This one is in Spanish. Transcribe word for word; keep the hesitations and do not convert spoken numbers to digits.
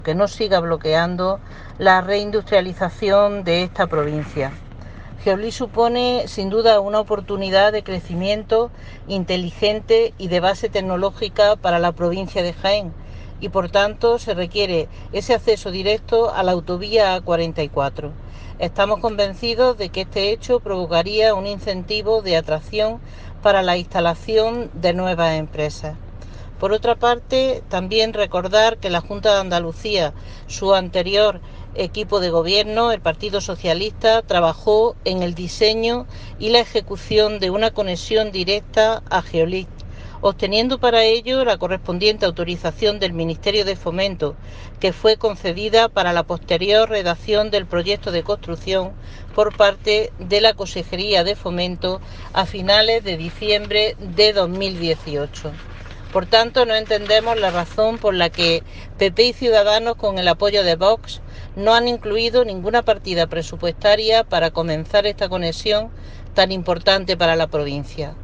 que no siga bloqueando la reindustrialización de esta provincia. Geolis supone sin duda una oportunidad de crecimiento inteligente y de base tecnológica para la provincia de Jaén y por tanto se requiere ese acceso directo a la autovía A cuarenta y cuatro. Estamos convencidos de que este hecho provocaría un incentivo de atracción para la instalación de nuevas empresas. Por otra parte, también recordar que la Junta de Andalucía, su anterior equipo de gobierno, el Partido Socialista, trabajó en el diseño y la ejecución de una conexión directa a Geolis, obteniendo para ello la correspondiente autorización del Ministerio de Fomento, que fue concedida para la posterior redacción del proyecto de construcción por parte de la Consejería de Fomento a finales de diciembre de dos mil dieciocho. Por tanto, no entendemos la razón por la que P P y Ciudadanos, con el apoyo de Vox, no han incluido ninguna partida presupuestaria para comenzar esta conexión tan importante para la provincia.